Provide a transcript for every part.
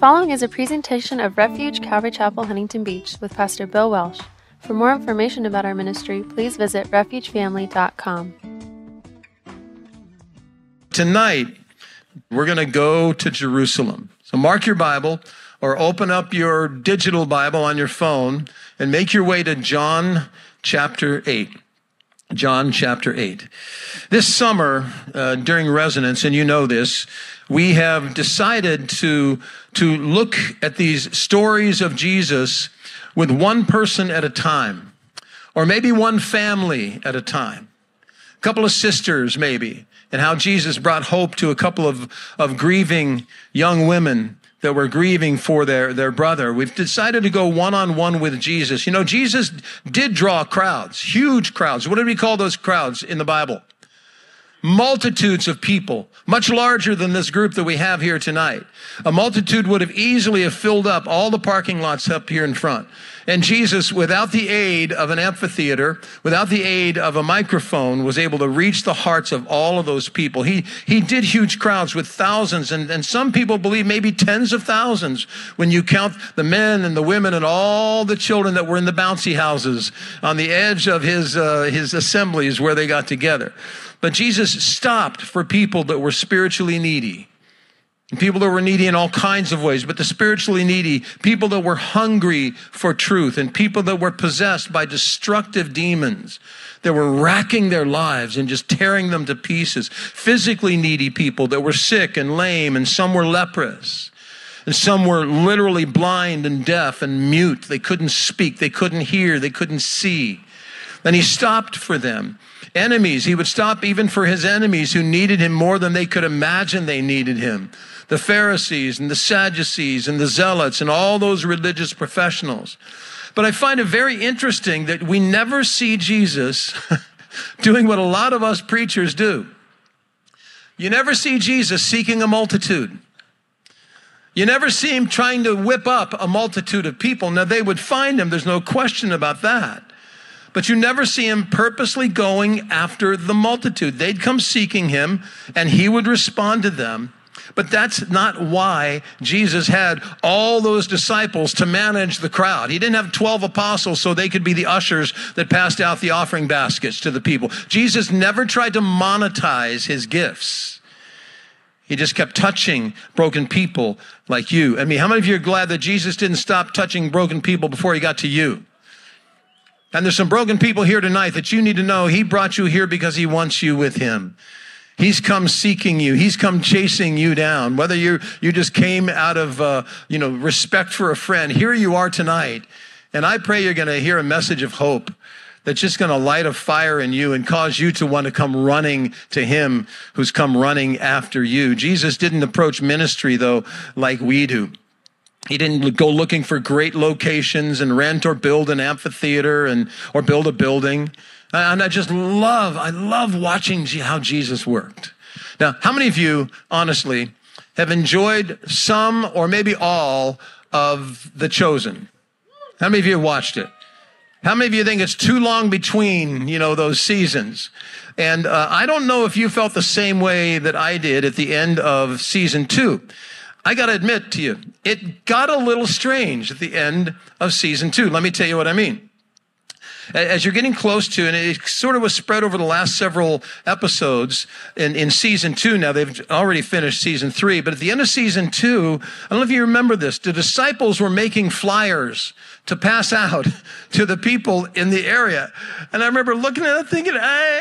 following is a presentation of Refuge Calvary Chapel, Huntington Beach with Pastor Bill Welsh. For more information about our ministry, please visit refugefamily.com. Tonight, we're going to go to Jerusalem. So mark your Bible or open up your digital Bible on your phone and make your way to John chapter 8. John chapter 8. This summer, during Resonance, and you know this, we have decided to look at these stories of Jesus with one person at a time, or maybe one family at a time, a couple of sisters maybe, and how Jesus brought hope to a couple of grieving young women that were grieving for their brother. We've decided to go one-on-one with Jesus. You know, Jesus did draw crowds, huge crowds. What did we call those crowds in the Bible? Multitudes of people, much larger than this group that we have here tonight. A multitude would have easily filled up all the parking lots up here in front. And Jesus, without the aid of an amphitheater, without the aid of a microphone, was able to reach the hearts of all of those people. He did huge crowds with thousands, and some people believe maybe tens of thousands when you count the men and the women and all the children that were in the bouncy houses on the edge of his assemblies where they got together. But Jesus stopped for people that were spiritually needy. And people that were needy in all kinds of ways, but the spiritually needy, people that were hungry for truth, and people that were possessed by destructive demons that were racking their lives and just tearing them to pieces. Physically needy people that were sick and lame, and some were leprous. And some were literally blind and deaf and mute. They couldn't speak, they couldn't hear, they couldn't see. And he stopped for them. Enemies, he would stop even for his enemies who needed him more than they could imagine they needed him. The Pharisees and the Sadducees and the Zealots and all those religious professionals. But I find it very interesting that we never see Jesus doing what a lot of us preachers do. You never see Jesus seeking a multitude. You never see him trying to whip up a multitude of people. Now, they would find him. There's no question about that. But you never see him purposely going after the multitude. They'd come seeking him, and he would respond to them. But that's not why Jesus had all those disciples to manage the crowd. He didn't have 12 apostles so they could be the ushers that passed out the offering baskets to the people. Jesus never tried to monetize his gifts. He just kept touching broken people like you. I mean, how many of you are glad that Jesus didn't stop touching broken people before he got to you? And there's some broken people here tonight that you need to know he brought you here because he wants you with him. He's come seeking you. He's come chasing you down. Whether you just came out of, respect for a friend, here you are tonight. And I pray you're going to hear a message of hope that's just going to light a fire in you and cause you to want to come running to him who's come running after you. Jesus didn't approach ministry, though, like we do. He didn't go looking for great locations and rent or build an amphitheater or build a building. And I love watching how Jesus worked. Now, how many of you, honestly, have enjoyed some or maybe all of The Chosen? How many of you have watched it? How many of you think it's too long between, those seasons? And I don't know if you felt the same way that I did at the end of season 2. I got to admit to you, it got a little strange at the end of season 2. Let me tell you what I mean. As you're getting close to, and it sort of was spread over the last several episodes in season 2. Now, they've already finished season 3, but at the end of season 2, I don't know if you remember this, the disciples were making flyers to pass out to the people in the area. And I remember looking at it thinking,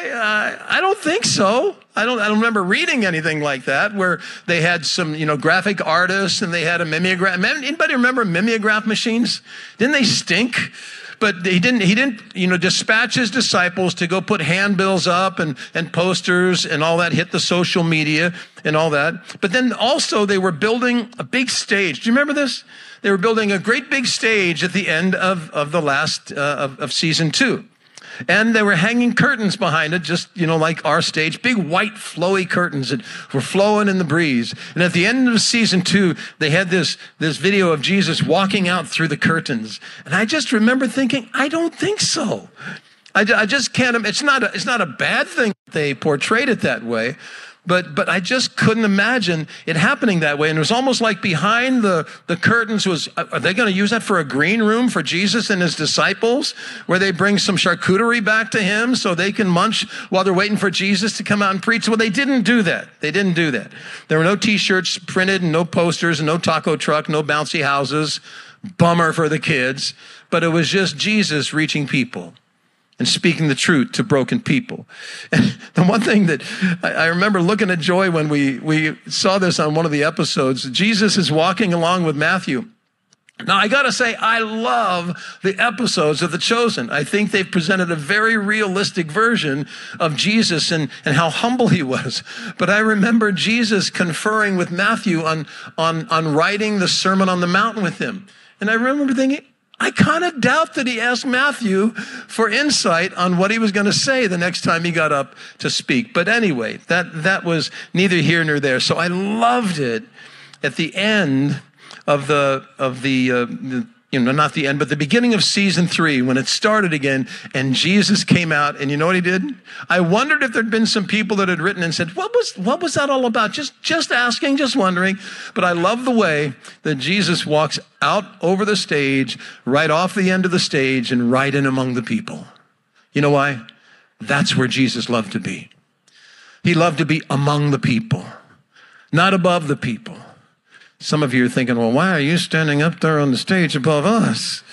I don't think so. I don't remember reading anything like that, where they had some, graphic artists and they had a mimeograph. Anybody remember mimeograph machines? Didn't they stink? But he didn't, dispatch his disciples to go put handbills up and posters and all that, hit the social media and all that. But then also they were building a big stage. Do you remember this? They were building a great big stage at the end of the last, of season 2. And they were hanging curtains behind it, just, like our stage, big white flowy curtains that were flowing in the breeze. And at the end of season 2, they had this video of Jesus walking out through the curtains. And I just remember thinking, I don't think so. I just can't, it's not a bad thing they portrayed it that way. But I just couldn't imagine it happening that way. And it was almost like behind the curtains was, are they going to use that for a green room for Jesus and his disciples, where they bring some charcuterie back to him so they can munch while they're waiting for Jesus to come out and preach? Well, they didn't do that. They didn't do that. There were no t-shirts printed and no posters and no taco truck, no bouncy houses. Bummer for the kids. But it was just Jesus reaching people and speaking the truth to broken people. And the one thing that I remember looking at Joy when we saw this on one of the episodes, Jesus is walking along with Matthew. Now, I got to say, I love the episodes of The Chosen. I think they've presented a very realistic version of Jesus and how humble he was. But I remember Jesus conferring with Matthew on writing the Sermon on the Mountain with him. And I remember thinking, I kind of doubt that he asked Matthew for insight on what he was going to say the next time he got up to speak. But anyway, that was neither here nor there. So I loved it at the end of not the end, but the beginning of season 3, when it started again, and Jesus came out, and you know what he did? I wondered if there'd been some people that had written and said, what was that all about? Just asking, just wondering. But I love the way that Jesus walks out over the stage, right off the end of the stage, and right in among the people. You know why? That's where Jesus loved to be. He loved to be among the people, not above the people. Some of you are thinking, well, why are you standing up there on the stage above us?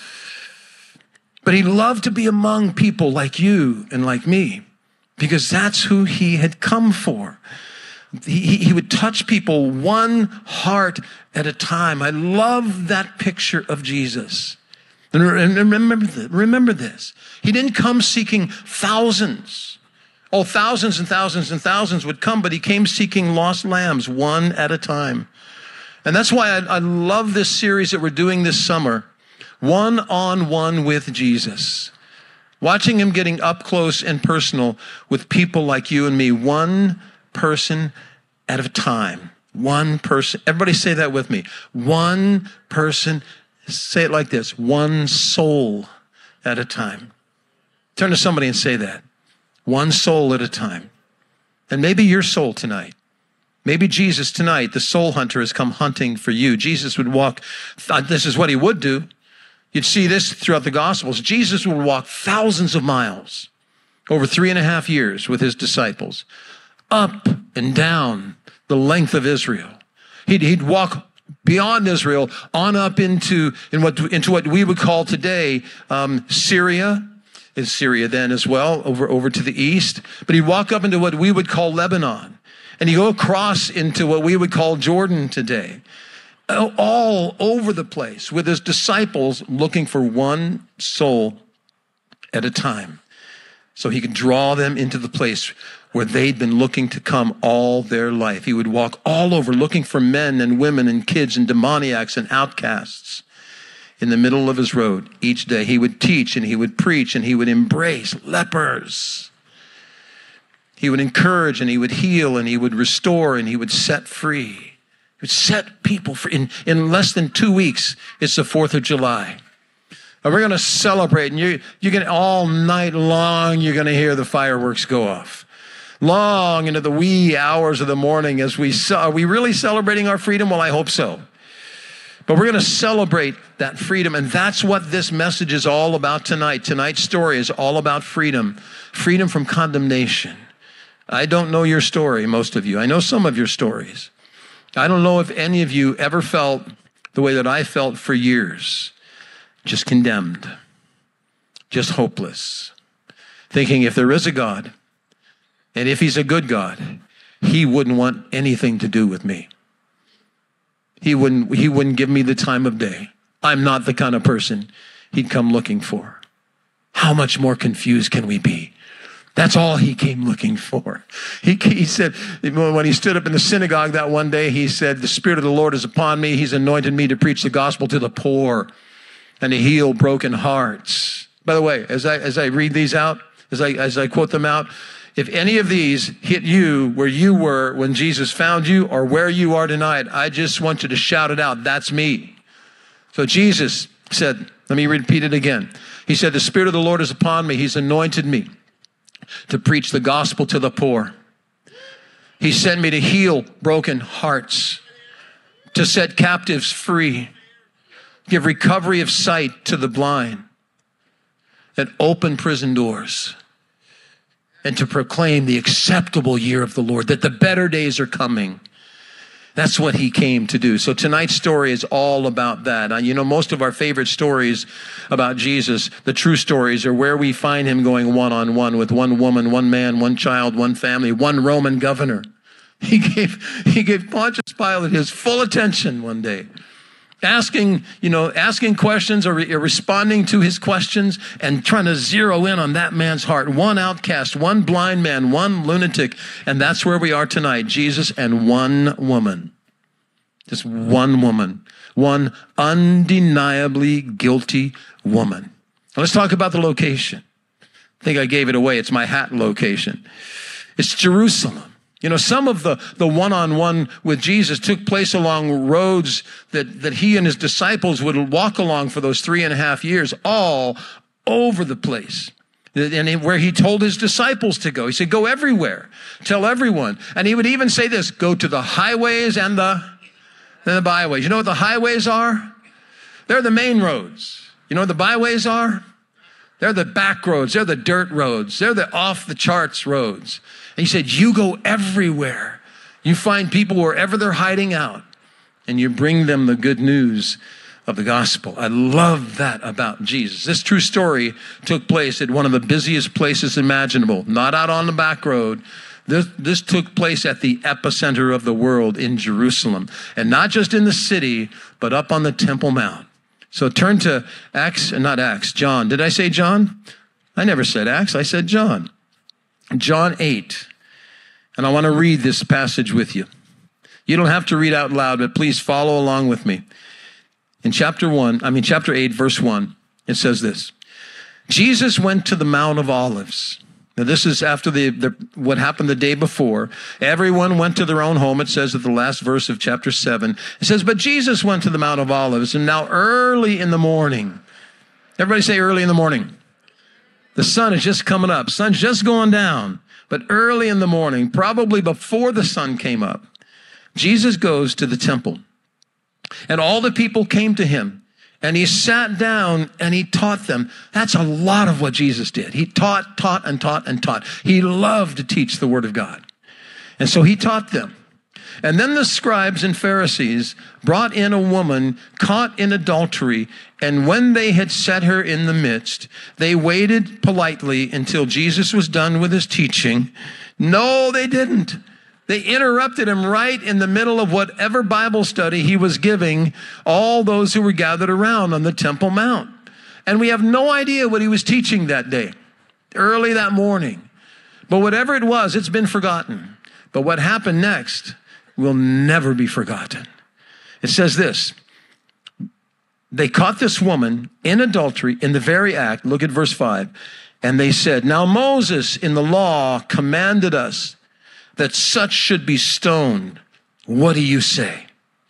But he loved to be among people like you and like me, because that's who he had come for. He would touch people one heart at a time. I love that picture of Jesus. And remember this. He didn't come seeking thousands. Oh, thousands and thousands and thousands would come, but he came seeking lost lambs one at a time. And that's why I love this series that we're doing this summer, one-on-one with Jesus. Watching him getting up close and personal with people like you and me, one person at a time. One person. Everybody say that with me. One person. Say it like this. One soul at a time. Turn to somebody and say that. One soul at a time. And maybe your soul tonight. Maybe Jesus tonight, the soul hunter, has come hunting for you. Jesus would walk, this is what he would do. You'd see this throughout the Gospels. Jesus would walk thousands of miles over 3.5 years with his disciples, up and down the length of Israel. He'd walk beyond Israel on up into what we would call today Syria. Is Syria then as well, over to the east. But he'd walk up into what we would call Lebanon. And you go across into what we would call Jordan today, all over the place with his disciples looking for one soul at a time. So he could draw them into the place where they'd been looking to come all their life. He would walk all over looking for men and women and kids and demoniacs and outcasts in the middle of his road each day. He would teach and he would preach and he would embrace lepers. He would encourage and he would heal and he would restore and he would set free. He would set people free. In less than 2 weeks, it's the 4th of July. And we're going to celebrate, and you're going to, all night long, you're going to hear the fireworks go off. Long into the wee hours of the morning are we really celebrating our freedom? Well, I hope so. But we're going to celebrate that freedom, and that's what this message is all about tonight. Tonight's story is all about freedom. Freedom from condemnation. I don't know your story, most of you. I know some of your stories. I don't know if any of you ever felt the way that I felt for years. Just condemned. Just hopeless. Thinking if there is a God, and if he's a good God, he wouldn't want anything to do with me. He wouldn't give me the time of day. I'm not the kind of person he'd come looking for. How much more confused can we be? That's all he came looking for. He said, when he stood up in the synagogue that one day, he said, the Spirit of the Lord is upon me. He's anointed me to preach the gospel to the poor and to heal broken hearts. By the way, as I read these out, as I quote them out, if any of these hit you where you were when Jesus found you or where you are tonight, I just want you to shout it out. That's me. So Jesus said, let me repeat it again. He said, the Spirit of the Lord is upon me. He's anointed me to preach the gospel to the poor. He sent me to heal broken hearts, to set captives free, give recovery of sight to the blind, and open prison doors, and to proclaim the acceptable year of the Lord, that the better days are coming. That's what he came to do. So tonight's story is all about that. You know, most of our favorite stories about Jesus, the true stories, are where we find him going one-on-one with one woman, one man, one child, one family, one Roman governor. He gave Pontius Pilate his full attention one day, asking questions or responding to his questions and trying to zero in on that man's heart. One outcast, one blind man, one lunatic. And that's where we are tonight, Jesus and one woman. Just one woman, one undeniably guilty woman. Now let's talk about the location. I think I gave it away. It's my hat location. It's Jerusalem. You know, some of the one-on-one with Jesus took place along roads that he and his disciples would walk along for those 3.5 years, all over the place. And where he told his disciples to go. He said, go everywhere, tell everyone. And he would even say this, go to the highways and the byways. You know what the highways are? They're the main roads. You know what the byways are? They're the back roads. They're the dirt roads. They're the off-the-charts roads. And he said, you go everywhere. You find people wherever they're hiding out, and you bring them the good news of the gospel. I love that about Jesus. This true story took place at one of the busiest places imaginable, not out on the back road. This took place at the epicenter of the world in Jerusalem, and not just in the city, but up on the Temple Mount. So turn to John. Did I say John? I never said Acts, I said John. John 8. And I want to read this passage with you. You don't have to read out loud, but please follow along with me. In chapter 8, verse 1, it says this. Jesus went to the Mount of Olives. Now this is after what happened the day before. Everyone went to their own home, it says at the last verse of chapter 7. It says, but Jesus went to the Mount of Olives, and now early in the morning. Everybody say early in the morning. The sun is just coming up. Sun's just going down. But early in the morning, probably before the sun came up, Jesus goes to the temple. And all the people came to him. And he sat down and he taught them. That's a lot of what Jesus did. He taught. He loved to teach the word of God. And so he taught them. And then the scribes and Pharisees brought in a woman caught in adultery. And when they had set her in the midst, they waited politely until Jesus was done with his teaching. No, they didn't. They interrupted him right in the middle of whatever Bible study he was giving all those who were gathered around on the Temple Mount. And we have no idea what he was teaching that day, early that morning. But whatever it was, it's been forgotten. But what happened next will never be forgotten. It says this. They caught this woman in adultery in the very act. Look at verse 5. And they said, now Moses in the law commanded us that such should be stoned. What do you say?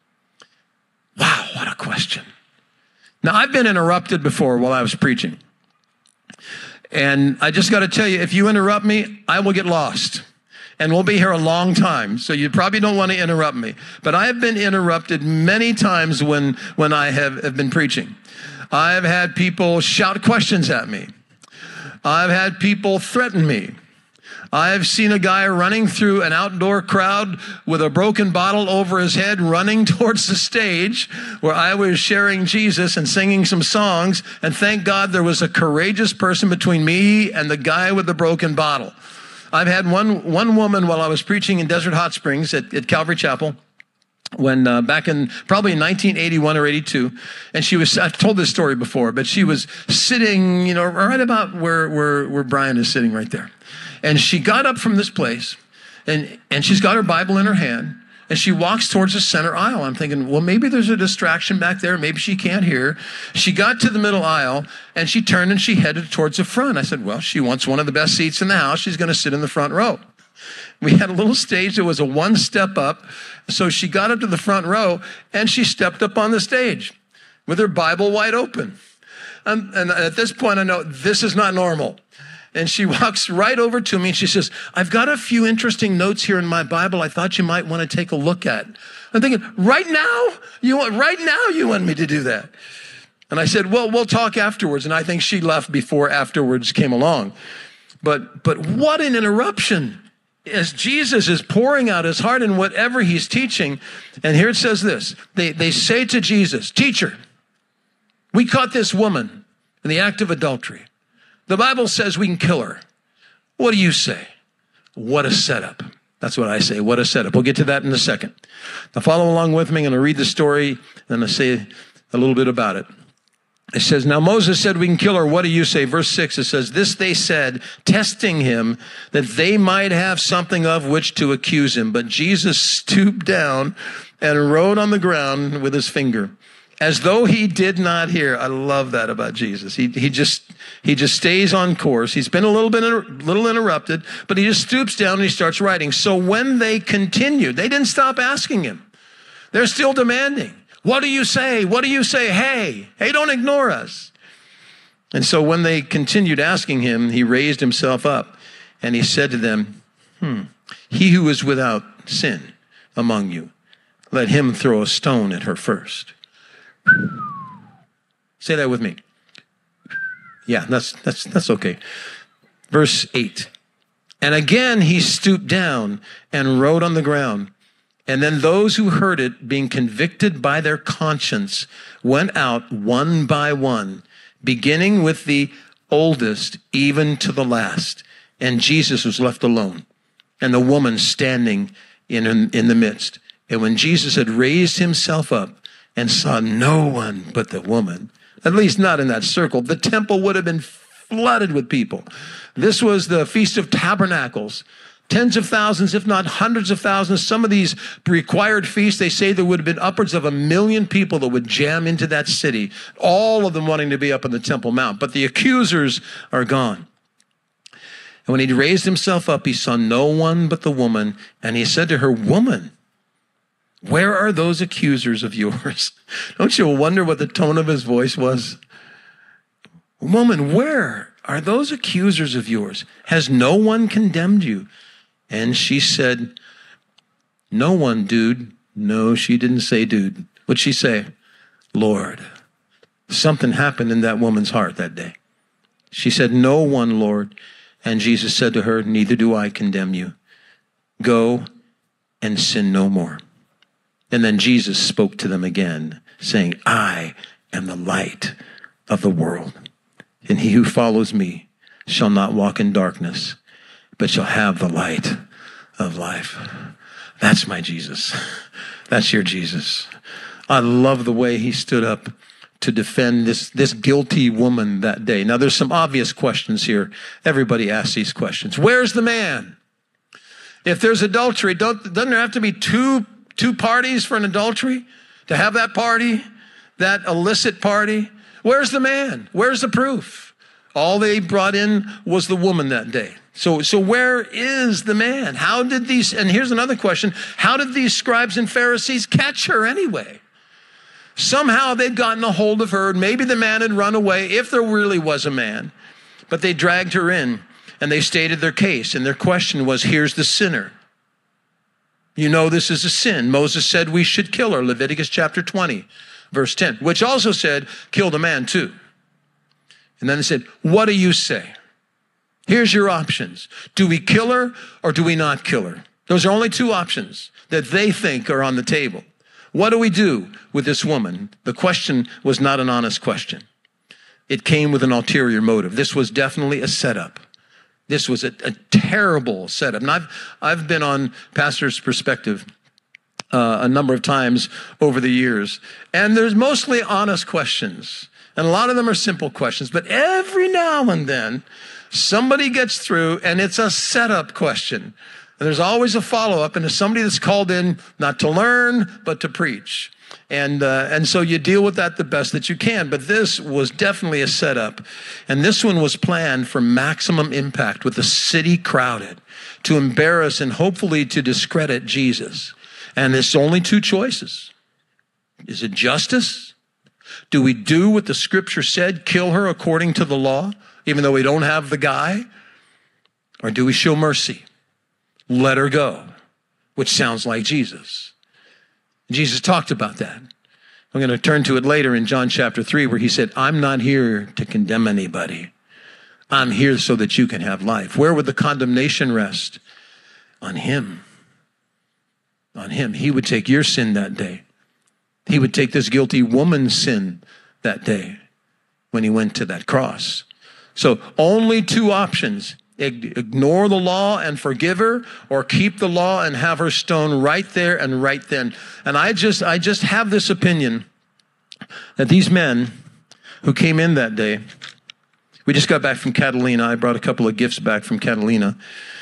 Wow, what a question. Now, I've been interrupted before while I was preaching. And I just got to tell you, if you interrupt me, I will get lost. And we'll be here a long time, so you probably don't want to interrupt me. But I have been interrupted many times when I have been preaching. I've had people shout questions at me. I've had people threaten me. I've seen a guy running through an outdoor crowd with a broken bottle over his head, running towards the stage where I was sharing Jesus and singing some songs. And thank God there was a courageous person between me and the guy with the broken bottle. I've had one woman while I was preaching in Desert Hot Springs at Calvary Chapel, when back in probably 1981 or 82, and I've told this story before, but she was sitting, right about where Brian is sitting right there. And she got up from this place, and she's got her Bible in her hand, and she walks towards the center aisle. I'm thinking, well, maybe there's a distraction back there. Maybe she can't hear. She got to the middle aisle, and she turned and she headed towards the front. I said, well, she wants one of the best seats in the house. She's going to sit in the front row. We had a little stage that was a one step up. So she got up to the front row, and she stepped up on the stage with her Bible wide open. And at this point, I know this is not normal. And she walks right over to me and she says, I've got a few interesting notes here in my Bible I thought you might want to take a look at. I'm thinking, right now you want me to do that? And I said, well, we'll talk afterwards. And I think she left before afterwards came along. But what an interruption as Jesus is pouring out his heart in whatever he's teaching. And here it says this, they say to Jesus, teacher, we caught this woman in the act of adultery. The Bible says we can kill her. What do you say? What a setup. That's what I say. What a setup. We'll get to that in a second. Now follow along with me. I'm going to read the story and I'll say a little bit about it. It says, now Moses said we can kill her. What do you say? Verse 6, it says, this they said, testing him, that they might have something of which to accuse him. But Jesus stooped down and wrote on the ground with his finger, as though he did not hear. I love that about Jesus. He just stays on course. He's been a little interrupted, but he just stoops down and he starts writing. So when they continued, they didn't stop asking him. They're still demanding. What do you say? What do you say? Hey, don't ignore us. And so when they continued asking him, he raised himself up and he said to them, he who is without sin among you, let him throw a stone at her first. Say that with me. Yeah, that's okay. Verse 8. And again he stooped down and wrote on the ground. And then those who heard it, being convicted by their conscience, went out one by one, beginning with the oldest, even to the last. And Jesus was left alone, and the woman standing in the midst. And when Jesus had raised himself up and saw no one but the woman, at least not in that circle, the temple would have been flooded with people. This was the Feast of Tabernacles. Tens of thousands, if not hundreds of thousands. Some of these required feasts, they say there would have been upwards of 1 million people that would jam into that city, all of them wanting to be up on the Temple Mount. But the accusers are gone. And when he raised himself up, he saw no one but the woman. And he said to her, woman, where are those accusers of yours? Don't you wonder what the tone of his voice was? Woman, where are those accusers of yours? Has no one condemned you? And she said, no one, dude. No, she didn't say dude. What'd she say? Lord. Something happened in that woman's heart that day. She said, no one, Lord. And Jesus said to her, neither do I condemn you. Go and sin no more. And then Jesus spoke to them again, saying, I am the light of the world. And he who follows me shall not walk in darkness, but shall have the light of life. That's my Jesus. That's your Jesus. I love the way he stood up to defend this guilty woman that day. Now, there's some obvious questions here. Everybody asks these questions. Where's the man? If there's adultery, doesn't there have to be two parties for an adultery? To have that party, that illicit party? Where's the man? Where's the proof? All they brought in was the woman that day. So where is the man? And here's another question, how did these scribes and Pharisees catch her anyway? Somehow they'd gotten a hold of her. Maybe the man had run away, if there really was a man. But they dragged her in and they stated their case. And their question was, here's the sinner. You know this is a sin. Moses said we should kill her. Leviticus chapter 20, verse 10, which also said, kill the man too. And then they said, what do you say? Here's your options. Do we kill her or do we not kill her? Those are only two options that they think are on the table. What do we do with this woman? The question was not an honest question. It came with an ulterior motive. This was definitely a setup. This was a terrible setup. And I've been on Pastor's Perspective a number of times over the years, and there's mostly honest questions. And a lot of them are simple questions, but every now and then somebody gets through and it's a setup question. And there's always a follow-up, and it's somebody that's called in not to learn, but to preach. And so you deal with that the best that you can. But this was definitely a setup. And this one was planned for maximum impact with the city crowded to embarrass and hopefully to discredit Jesus. And there's only two choices. Is it justice? Do we do what the scripture said, kill her according to the law, even though we don't have the guy? Or do we show mercy? Let her go, which sounds like Jesus. Jesus talked about that. I'm going to turn to it later in John chapter 3, where he said, I'm not here to condemn anybody. I'm here so that you can have life. Where would the condemnation rest? On him. On him. He would take your sin that day. He would take this guilty woman's sin that day when he went to that cross. So only two options. Ignore the law and forgive her, or keep the law and have her stoned right there and right then. And I just have this opinion that these men who came in that day, we just got back from Catalina. I brought a couple of gifts back from Catalina,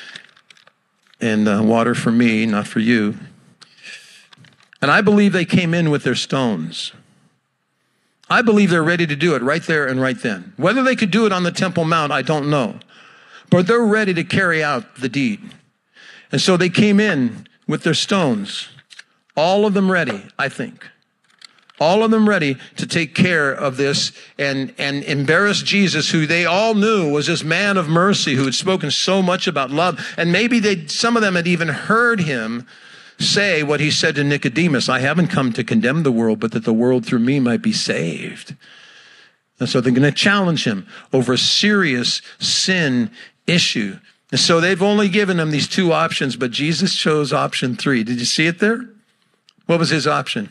and water for me, not for you. And I believe they came in with their stones. I believe they're ready to do it right there and right then. Whether they could do it on the Temple Mount, I don't know. But they're ready to carry out the deed. And so they came in with their stones, all of them ready, I think. All of them ready to take care of this and embarrass Jesus, who they all knew was this man of mercy who had spoken so much about love. And maybe some of them had even heard him say what he said to Nicodemus, I haven't come to condemn the world, but that the world through me might be saved. And so they're going to challenge him over a serious sin issue. And so they've only given him these two options, but Jesus chose option 3. Did you see it there? What was his option?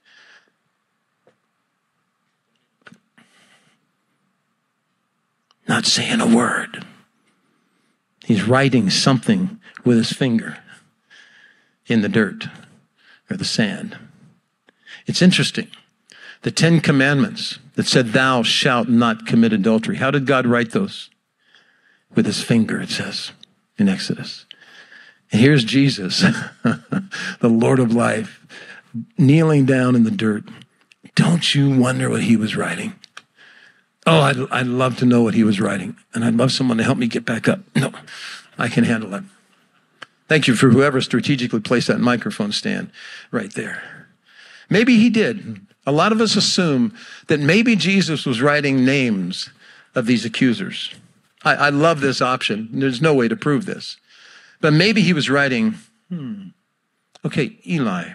Not saying a word. He's writing something with his finger in the dirt or the sand. It's interesting. The 10 Commandments that said, thou shalt not commit adultery. How did God write those? With his finger, it says in Exodus. And here's Jesus, the Lord of life, kneeling down in the dirt. Don't you wonder what he was writing? Oh, I'd love to know what he was writing. And I'd love someone to help me get back up. No, I can handle it. Thank you for whoever strategically placed that microphone stand right there. Maybe he did. A lot of us assume that maybe Jesus was writing names of these accusers. I love this option. There's no way to prove this. But maybe he was writing, okay, Eli,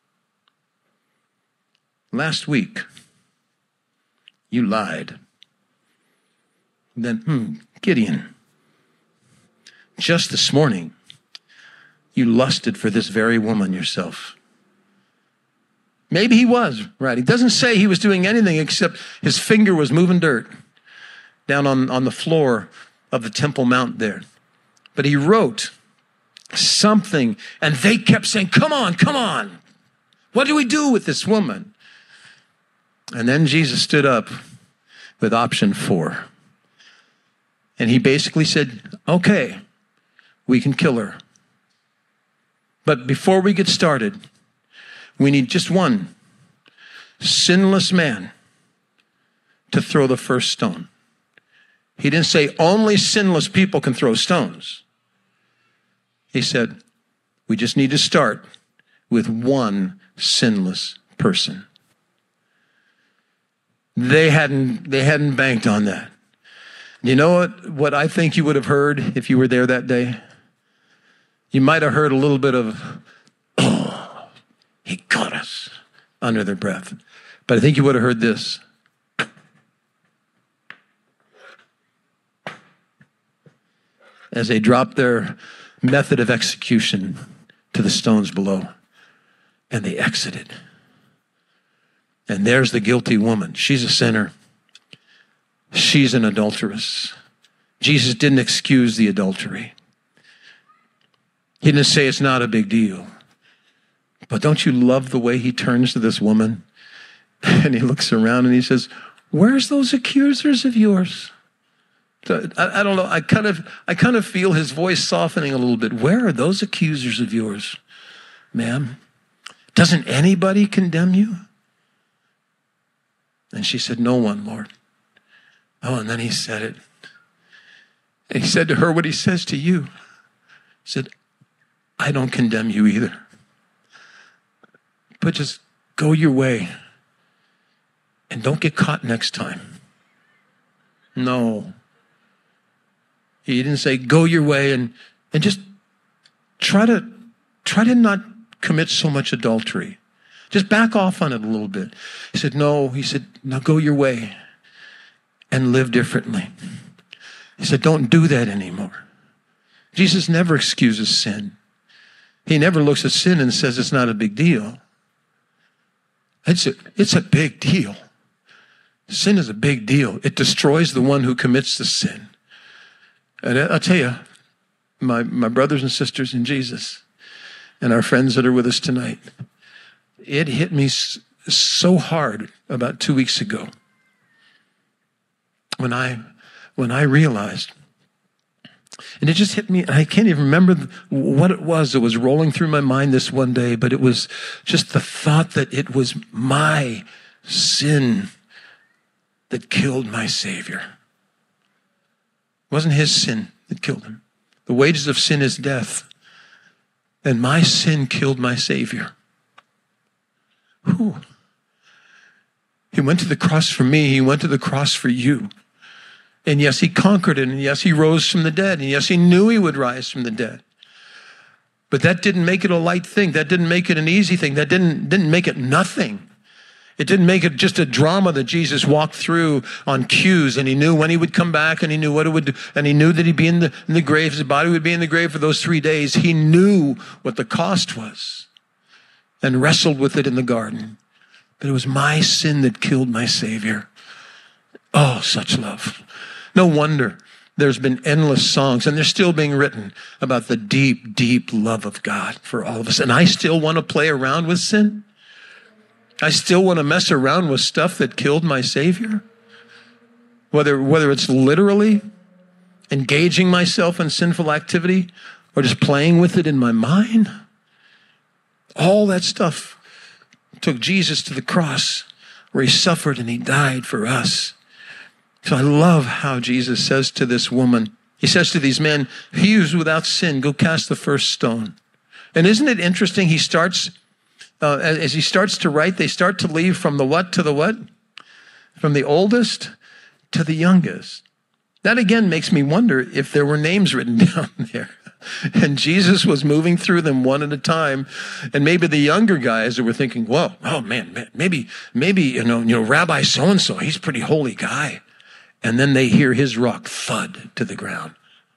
last week you lied. Then, Gideon, just this morning you lusted for this very woman yourself. Maybe he was right. He doesn't say he was doing anything except his finger was moving dirt down on the floor of the Temple Mount there. But he wrote something, and they kept saying, come on, come on. What do we do with this woman? And then Jesus stood up with option 4. And he basically said, okay, we can kill her. But before we get started, we need just one sinless man to throw the first stone. He didn't say only sinless people can throw stones. He said, we just need to start with one sinless person. They hadn't banked on that. You know what I think you would have heard if you were there that day? You might have heard a little bit of, oh, he got us, under their breath. But I think you would have heard this. As they dropped their method of execution to the stones below, and they exited. And there's the guilty woman. She's a sinner. She's an adulteress. Jesus didn't excuse the adultery. He didn't say it's not a big deal. But don't you love the way he turns to this woman? And he looks around and he says, where's those accusers of yours? I don't know. I kind of feel his voice softening a little bit. Where are those accusers of yours, ma'am? Doesn't anybody condemn you? And she said, no one, Lord. Oh, and then he said it. And he said to her what he says to you. He said, I don't condemn you either. But just go your way and don't get caught next time. No. He didn't say, go your way and just try to not commit so much adultery. Just back off on it a little bit. He said, no. He said, now go your way and live differently. He said, don't do that anymore. Jesus never excuses sin. He never looks at sin and says it's not a big deal. It's a big deal. Sin is a big deal. It destroys the one who commits the sin. And I'll tell you, my brothers and sisters in Jesus and our friends that are with us tonight, it hit me so hard about 2 weeks ago when I realized, and it just hit me, and I can't even remember what it was that was rolling through my mind this one day, but it was just the thought that it was my sin that killed my Savior. It wasn't his sin that killed him. The wages of sin is death, and my sin killed my Savior. Whew. He went to the cross for me. He went to the cross for you. And yes, he conquered it. And yes, he rose from the dead. And yes, he knew he would rise from the dead. But that didn't make it a light thing. That didn't make it an easy thing. That didn't make it nothing. It didn't make it just a drama that Jesus walked through on cues, and he knew when he would come back, and he knew what it would do, and he knew that he'd be in the grave. His body would be in the grave for those 3 days. He knew what the cost was and wrestled with it in the garden. But it was my sin that killed my Savior. Oh, such love. No wonder there's been endless songs, and they're still being written about the deep, deep love of God for all of us. And I still want to play around with sin. I still want to mess around with stuff that killed my Savior. Whether it's literally engaging myself in sinful activity or just playing with it in my mind. All that stuff took Jesus to the cross where he suffered and he died for us. So I love how Jesus says to this woman, he says to these men, he who's without sin, go cast the first stone. And isn't it interesting? He starts, as he starts to write, they start to leave from the what to the what? From the oldest to the youngest. That again makes me wonder if there were names written down there. And Jesus was moving through them one at a time. And maybe the younger guys who were thinking, whoa, oh man, maybe, you know, Rabbi so-and-so, he's a pretty holy guy. And then they hear his rock thud to the ground.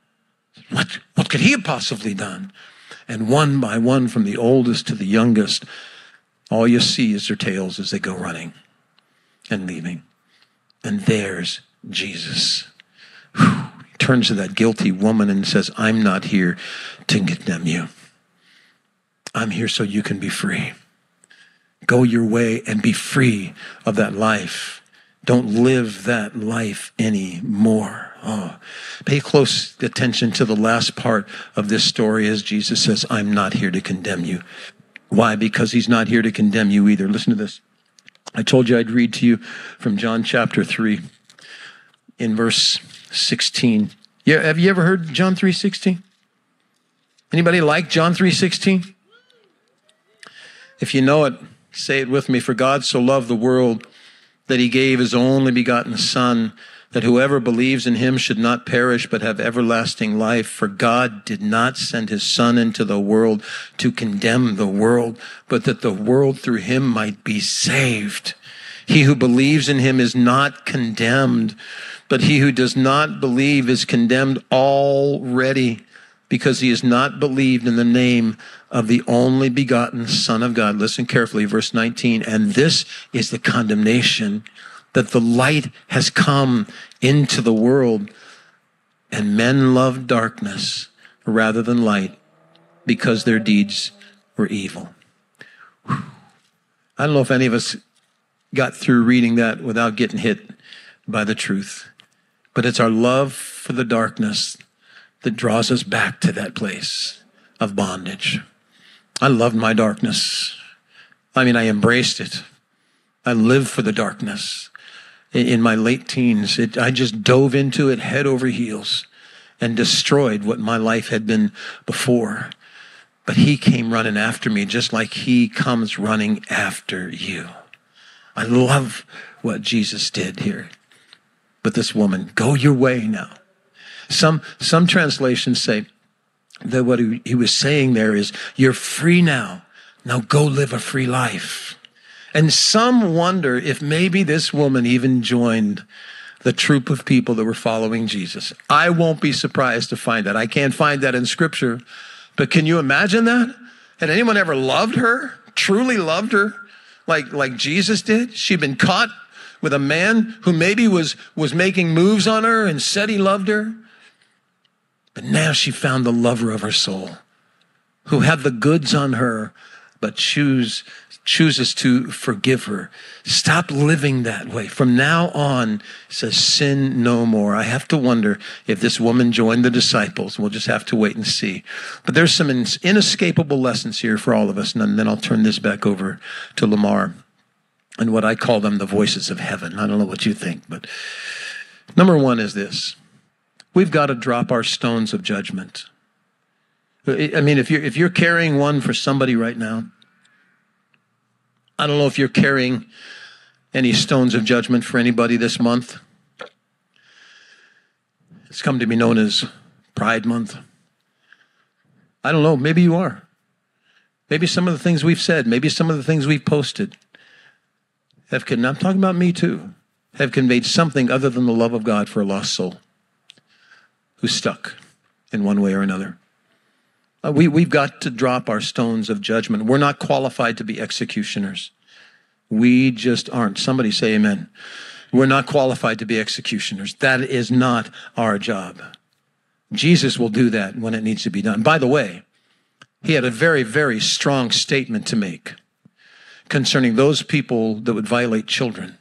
What could he have possibly done? And one by one, from the oldest to the youngest, all you see is their tails as they go running and leaving. And there's Jesus. Whew. He turns to that guilty woman and says, I'm not here to condemn you. I'm here so you can be free. Go your way and be free of that life. Don't live that life anymore. Oh, pay close attention to the last part of this story as Jesus says, I'm not here to condemn you. Why? Because he's not here to condemn you either. Listen to this. I told you I'd read to you from John chapter 3 in verse 16. Yeah, have you ever heard John 3:16? Anybody like John 3:16? If you know it, say it with me. For God so loved the world that he gave his only begotten Son, that whoever believes in him should not perish but have everlasting life. For God did not send his Son into the world to condemn the world, but that the world through him might be saved. He who believes in him is not condemned, but he who does not believe is condemned already, because he has not believed in the name of the only begotten Son of God. Listen carefully, verse 19. And this is the condemnation, that the light has come into the world, and men loved darkness rather than light, because their deeds were evil. Whew. I don't know if any of us got through reading that without getting hit by the truth. But it's our love for the darkness that draws us back to that place of bondage. I loved my darkness. I mean, I embraced it. I lived for the darkness. In my late teens, I just dove into it head over heels and destroyed what my life had been before. But he came running after me just like he comes running after you. I love what Jesus did here. But this woman, go your way now. Some translations say that what he was saying there is, you're free now. Now go live a free life. And some wonder if maybe this woman even joined the troop of people that were following Jesus. I won't be surprised to find that. I can't find that in Scripture. But can you imagine that? Had anyone ever loved her, truly loved her, like Jesus did? She'd been caught with a man who maybe was making moves on her and said he loved her. But now she found the lover of her soul, who had the goods on her, but chooses to forgive her. Stop living that way. From now on, it says, sin no more. I have to wonder if this woman joined the disciples. We'll just have to wait and see. But there's some inescapable lessons here for all of us. And then I'll turn this back over to Lamar and what I call them the voices of heaven. I don't know what you think, but number one is this. We've got to drop our stones of judgment. I mean, if you're carrying one for somebody right now, I don't know if you're carrying any stones of judgment for anybody this month. It's come to be known as Pride Month. I don't know, maybe you are. Maybe some of the things we've said, maybe some of the things we've posted I'm talking about me too, have conveyed something other than the love of God for a lost soul who's stuck in one way or another. We've got to drop our stones of judgment. We're not qualified to be executioners. We just aren't. Somebody say amen. We're not qualified to be executioners. That is not our job. Jesus will do that when it needs to be done. By the way, he had a very, very strong statement to make concerning those people that would violate children.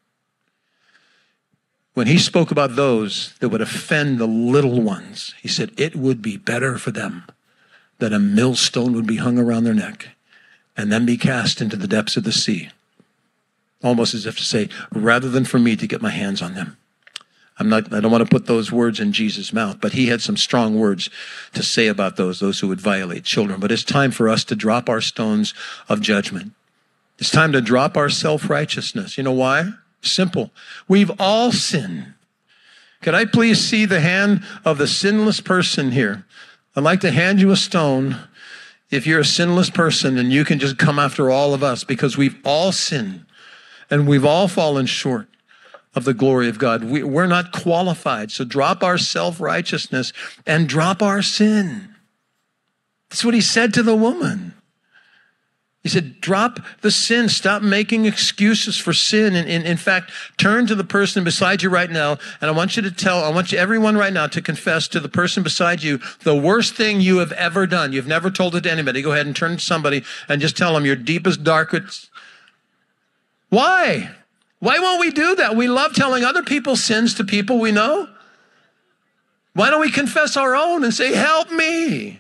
When he spoke about those that would offend the little ones, he said, it would be better for them that a millstone would be hung around their neck and then be cast into the depths of the sea. Almost as if to say, rather than for me to get my hands on them. I don't want to put those words in Jesus' mouth, but he had some strong words to say about those who would violate children. But it's time for us to drop our stones of judgment. It's time to drop our self-righteousness. You know why? Simple. We've all sinned. Could I please see the hand of the sinless person here? I'd like to hand you a stone if you're a sinless person, and you can just come after all of us, because we've all sinned and we've all fallen short of the glory of God. We're not qualified. So drop our self-righteousness and drop our sin. That's what he said to the woman. He said, drop the sin. Stop making excuses for sin. And in fact, turn to the person beside you right now. And I want you everyone right now to confess to the person beside you the worst thing you have ever done. You've never told it to anybody. Go ahead and turn to somebody and just tell them your deepest, darkest. Why? Why won't we do that? We love telling other people's sins to people we know. Why don't we confess our own and say, help me?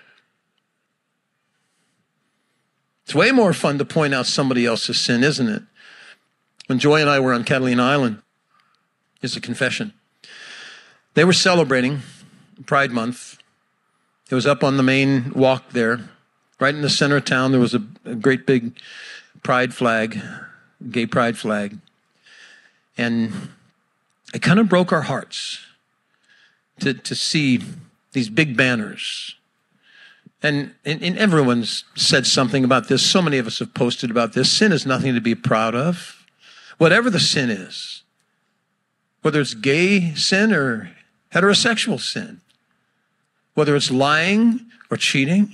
It's way more fun to point out somebody else's sin, isn't it? When Joy and I were on Catalina Island, here's a confession. They were celebrating Pride Month. It was up on the main walk there. Right in the center of town, there was a great big pride flag, gay pride flag. And it kind of broke our hearts to see these big banners. And everyone's said something about this. So many of us have posted about this. Sin is nothing to be proud of. Whatever the sin is, whether it's gay sin or heterosexual sin, whether it's lying or cheating.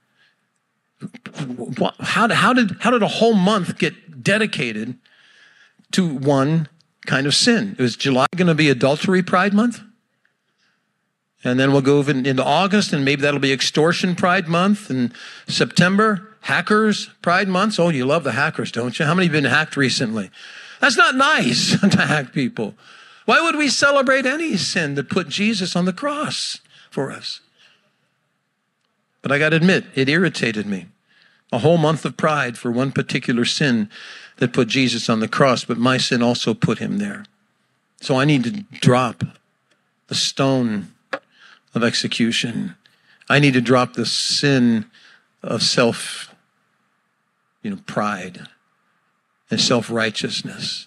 How did a whole month get dedicated to one kind of sin? Was July going to be Adultery Pride Month? And then we'll go into August, and maybe that'll be Extortion Pride Month. And September, Hackers Pride Month. Oh, you love the hackers, don't you? How many have been hacked recently? That's not nice to hack people. Why would we celebrate any sin that put Jesus on the cross for us? But I got to admit, it irritated me. A whole month of pride for one particular sin that put Jesus on the cross, but my sin also put him there. So I need to drop the stone of execution. I need to drop the sin of pride and self-righteousness.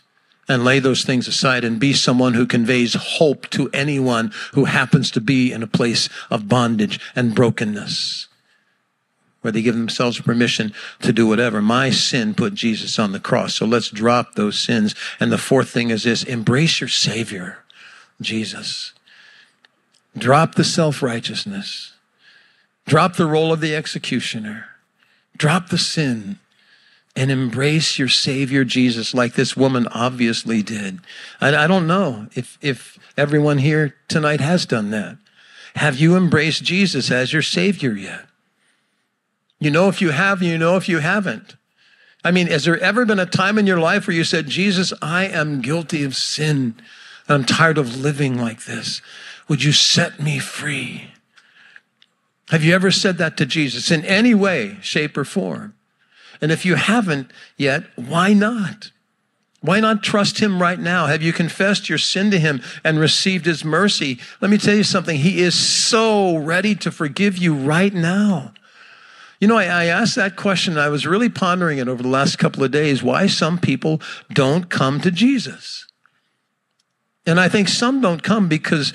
and lay those things aside and be someone who conveys hope to anyone who happens to be in a place of bondage and brokenness, where they give themselves permission to do whatever. My sin put Jesus on the cross, so let's drop those sins. And the fourth thing is this: embrace your Savior, Jesus. Drop the self-righteousness. Drop the role of the executioner. Drop the sin and embrace your Savior, Jesus, like this woman obviously did. I don't know if everyone here tonight has done that. Have you embraced Jesus as your Savior yet? You know if you have, you know if you haven't. I mean, has there ever been a time in your life where you said, Jesus, I am guilty of sin. I'm tired of living like this. Would you set me free? Have you ever said that to Jesus in any way, shape, or form? And if you haven't yet, why not? Why not trust him right now? Have you confessed your sin to him and received his mercy? Let me tell you something. He is so ready to forgive you right now. You know, I asked that question. I was really pondering it over the last couple of days, why some people don't come to Jesus. And I think some don't come because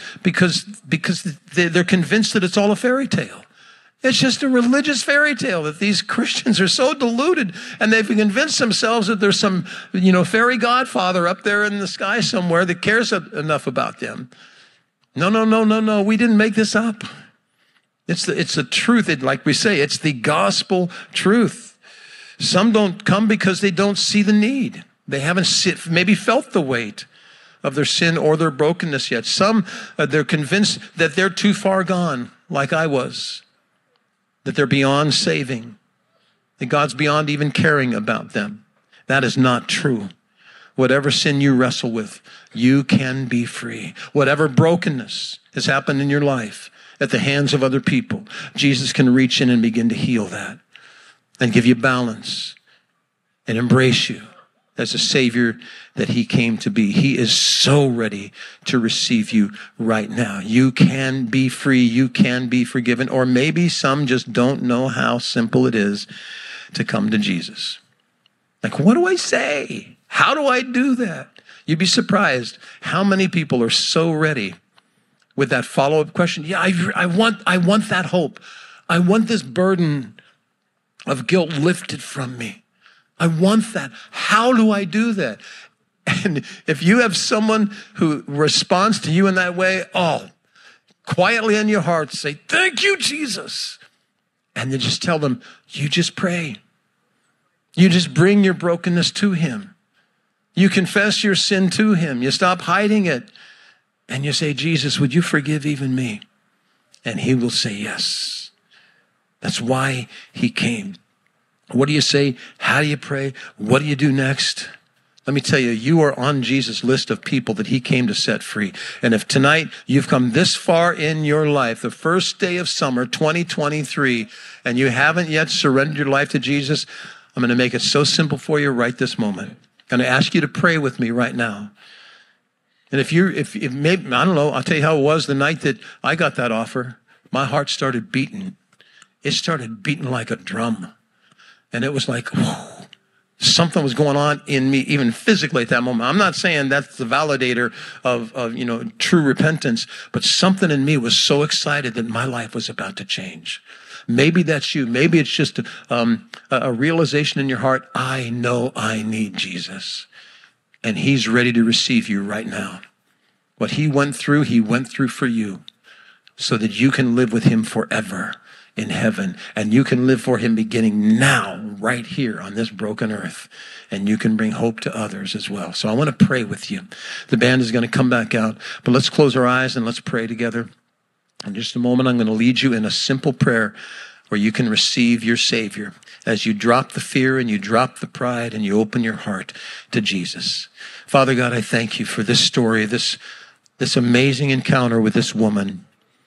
they're convinced that it's all a fairy tale. It's just a religious fairy tale that these Christians are so deluded, and they've convinced themselves that there's some, fairy godfather up there in the sky somewhere that cares enough about them. No. We didn't make this up. It's the truth. Like we say, it's the gospel truth. Some don't come because they don't see the need. They haven't maybe felt the weight of their sin or their brokenness yet. Some, they're convinced that they're too far gone, like I was. That they're beyond saving, that God's beyond even caring about them. That is not true. Whatever sin you wrestle with, you can be free. Whatever brokenness has happened in your life at the hands of other people, Jesus can reach in and begin to heal that and give you balance and embrace you as a Savior that he came to be. He is so ready to receive you right now. You can be free. You can be forgiven. Or maybe some just don't know how simple it is to come to Jesus. Like, what do I say? How do I do that? You'd be surprised how many people are so ready with that follow-up question. Yeah, I want that hope. I want this burden of guilt lifted from me. I want that. How do I do that? And if you have someone who responds to you in that way, quietly in your heart, say, thank you, Jesus. And then just tell them, you just pray. You just bring your brokenness to him. You confess your sin to him. You stop hiding it. And you say, Jesus, would you forgive even me? And he will say yes. That's why he came. What do you say? How do you pray? What do you do next? Let me tell you, you are on Jesus' list of people that he came to set free. And if tonight you've come this far in your life, the first day of summer 2023, and you haven't yet surrendered your life to Jesus, I'm going to make it so simple for you right this moment. I'm going to ask you to pray with me right now. And if maybe, I don't know, I'll tell you how it was the night that I got that offer. My heart started beating. It started beating like a drum. And it was like, whoa, something was going on in me, even physically at that moment. I'm not saying that's the validator of true repentance, but something in me was so excited that my life was about to change. Maybe that's you. Maybe it's just a realization in your heart, I know I need Jesus. And he's ready to receive you right now. What he went through for you so that you can live with him forever in heaven, and you can live for him beginning now, right here on this broken earth, and you can bring hope to others as well. So I want to pray with you. The band is going to come back out, but let's close our eyes and let's pray together. In just a moment, I'm going to lead you in a simple prayer where you can receive your Savior as you drop the fear and you drop the pride and you open your heart to Jesus. Father God, I thank you for this story, this amazing encounter with this woman.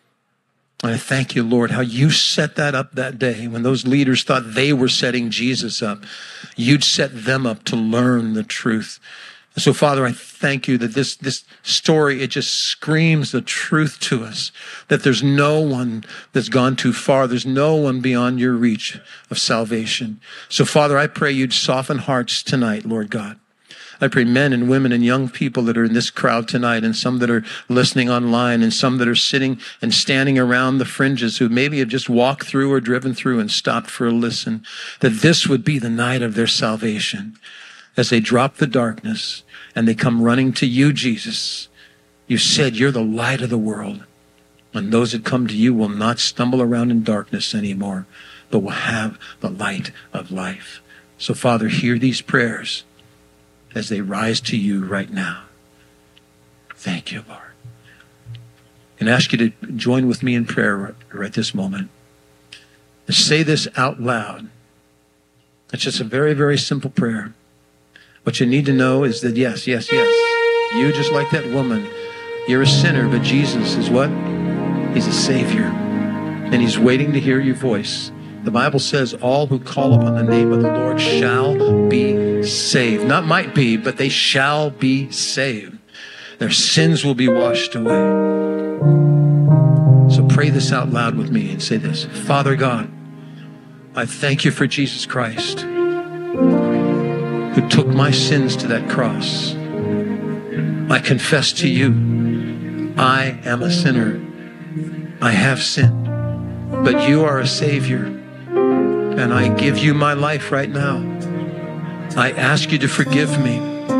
And I thank you, Lord, how you set that up that day when those leaders thought they were setting Jesus up. You'd set them up to learn the truth. And so, Father, I thank you that this story, it just screams the truth to us, that there's no one that's gone too far. There's no one beyond your reach of salvation. So, Father, I pray you'd soften hearts tonight, Lord God. I pray men and women and young people that are in this crowd tonight, and some that are listening online, and some that are sitting and standing around the fringes who maybe have just walked through or driven through and stopped for a listen, that this would be the night of their salvation. As they drop the darkness and they come running to you, Jesus, you said you're the light of the world. And those that come to you will not stumble around in darkness anymore, but will have the light of life. So, Father, hear these prayers as they rise to you right now. Thank you, Lord. And ask you to join with me in prayer right this moment. And say this out loud. It's just a very, very simple prayer. What you need to know is that yes, yes, yes, you just like that woman, you're a sinner, but Jesus is what? He's a Savior. And he's waiting to hear your voice. The Bible says all who call upon the name of the Lord shall be saved. Not might be, but they shall be saved. Their sins will be washed away. So pray this out loud with me and say this. Father God, I thank you for Jesus Christ, who took my sins to that cross. I confess to you, I am a sinner. I have sinned, but you are a Savior, and I give you my life right now. I ask you to forgive me.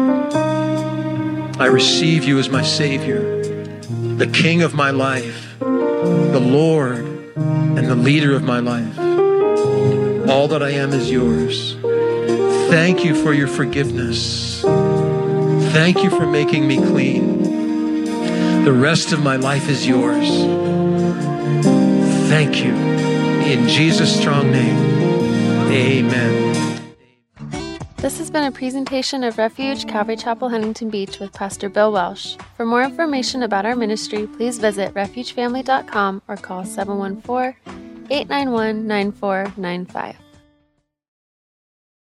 I receive you as my Savior, the King of my life, the Lord and the leader of my life. All that I am is yours. Thank you for your forgiveness. Thank you for making me clean. The rest of my life is yours. Thank you. In Jesus' strong name, amen. This has been a presentation of Refuge Calvary Chapel, Huntington Beach with Pastor Bill Welsh. For more information about our ministry, please visit refugefamily.com or call 714-891-9495.